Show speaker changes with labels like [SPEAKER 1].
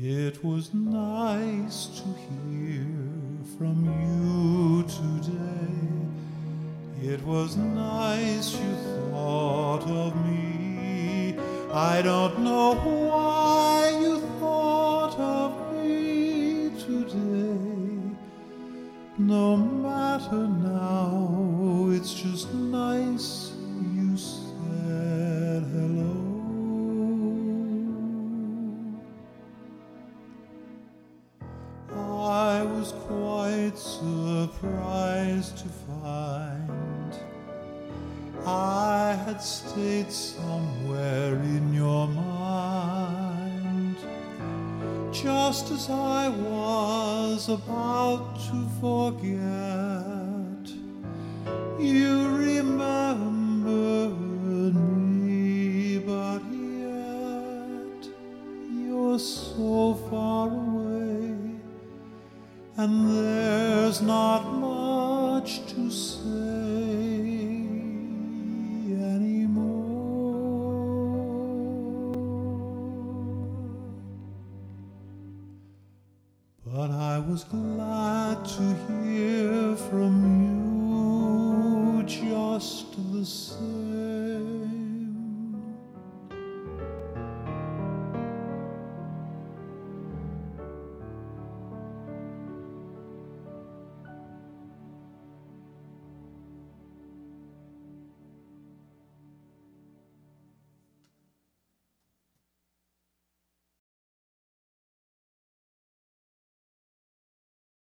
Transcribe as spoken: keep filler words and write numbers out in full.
[SPEAKER 1] It was nice to hear from you today. It was nice you thought of me. I don't know why you thought of me today. No matter now, it's just nice you said hello. I was quite surprised to find I had stayed somewhere in your mind. Just as I was about to forget, you remembered me, but yet you're so far away, and there's not much to say anymore. But I was glad